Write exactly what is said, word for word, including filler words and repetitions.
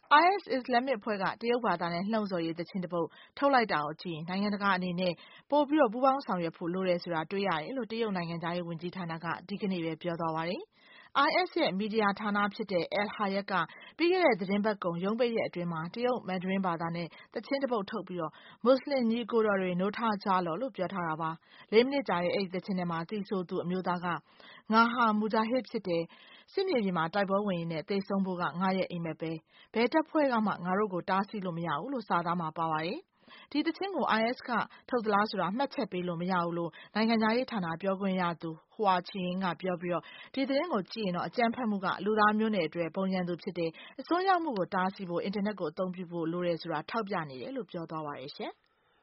I S Islamic အဖွဲ့ကတရုတ်ဘာသာနဲ့လှုံ့ဆော်ရေးသချင်းတစ်ပုဒ်ထုတ်လိုက်တာကိုကြည့်ရင်နိုင်ငံတကာအနေနဲ့ပိုပြီးတော့ပူးပေါင်းဆောင်ရွက်ဖို့လိုတယ်ဆိုတာတွေ့ရတယ်လို့တရုတ်နိုင်ငံသားရေးဝန်ကြီးဌာနကဒီကနေ့ပဲပြောသွားပါတယ်။ I S ရဲ့မီဒီယာဌာနဖြစ်တဲ့ Al Hayat ကပြီးခဲ့တဲ့သတင်းပတ်ကုန်ရုံးပိတ်ရက်အတွင်းမှာတရုတ်မန်ဒရင်းဘာသာနဲ့သချင်းတစ်ပုဒ်ထုတ်ပြီးတော့မွတ်စလင်ညီကိုတော်တွေနိုးထကြလော့လို့ပြောထားတာပါ။လေးမိနစ်ကြာတဲ့အဲ့ဒီသချင်းထဲမှာသီဆိုသူအမျိုးသားကငါဟာမူဂျာဟစ်ဖြစ်တယ်စစ်မြေပြင်မှာတိုက်ပွဲဝင်ရင်းနဲ့သေဆုံးဖို့ကငါရဲ့အိမ်မက်ပဲဘယ်တပ်ဖွဲ့ကမှငါတို့ကိုတားဆီးလို့မရဘူးလို့စာသားမှာပါပါတယ်။ဒီသချင်းကို I S ကထုတ်သလားဆိုတာမှတ်ချက်ပေးလို့မရဘူးလို့နိုင်ငံခြားရေးဌာနပြောခွင့်ရသူဟွာချီယင်းကပြောပြီးတော့ဒီသတင်းကိုကြည့်ရင်တော့အကြမ်းဖက်မှုကလူသားမျိုးနွယ်အတွက်ပုံရန်သူဖြစ်တယ်အစွန်းရောက်မှုကိုတားဆီးဖို့အင်တာနက်ကိုအသုံးပြုဖို့လိုတယ်ဆိုတာထောက်ပြနေတယ်လို့ပြောသွားပါတယ်ရှင်။